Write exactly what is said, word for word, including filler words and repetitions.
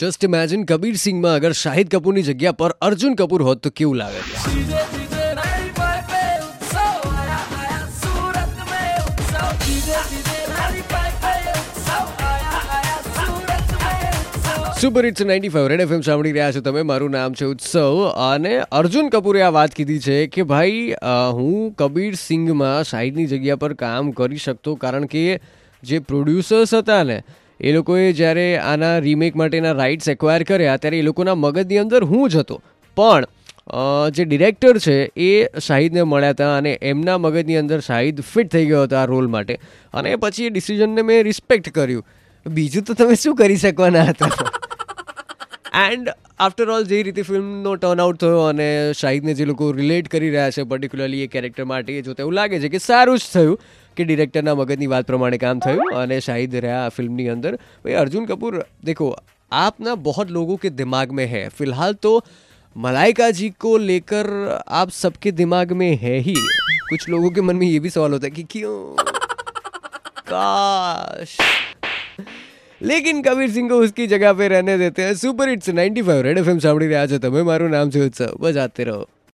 Just imagine Kabir સિંહમાં અગર શાહિદ કપૂરની જગ્યા પર અર્જુન કપૂર હોત તો કેવું લાગે છે? Super hits ninety five red FM સાંભળી રહ્યા છો તમે. મારું નામ છે ઉત્સવ અને અર્જુન કપૂરે આ વાત કીધી છે કે ભાઈ હું કબીર સિંહમાં શાહિદની જગ્યા પર કામ કરી શકતો, કારણ કે જે પ્રોડ્યુસર્સ હતા ને એ લોકોએ જ્યારે આના રીમેક માટેના રાઇટ્સ એક્વાયર કર્યા ત્યારે એ લોકોના મગજની અંદર હું જ હતો, પણ જે ડિરેક્ટર છે એ શાહિદને મળ્યા હતા અને એમના મગજની અંદર શાહિદ ફિટ થઈ ગયો હતો આ રોલ માટે, અને પછી એ ડિસિઝનને મેં રિસ્પેક્ટ કર્યું. બીજું તો તમે શું કરી શકવાના હતા? એન્ડ આફ્ટર ઓલ જે રીતે ફિલ્મનો ટર્નઆઉટ થયો અને શાહિદને જે લોકો રિલેટ કરી રહ્યા છે પર્ટિક્યુલરલી એ કેરેક્ટર માટે, એ જોતા એવું લાગે છે કે સારું જ થયું કે ડિરેક્ટરના મગજની વાત પ્રમાણે કામ થયું અને શાહિદ રહ્યા ફિલ્મની અંદર. ભાઈ અર્જુન કपूर देखो, आप ना बहुत लोगों के दिमाग में है, फिलहाल तो मलाइका जी को लेकर आप सबके दिमाग में है ही. कुछ लोगों के मन में ये भी सवाल होता है कि क्यों, काश, लेकिन कबीर सिंह को उसकी जगह पे रहने देते हैं. Super hits ninety five red FM સાંભળી રહ્યા છો તમે. મારું નામ છે ઉત્સવ. બજાતે રહો.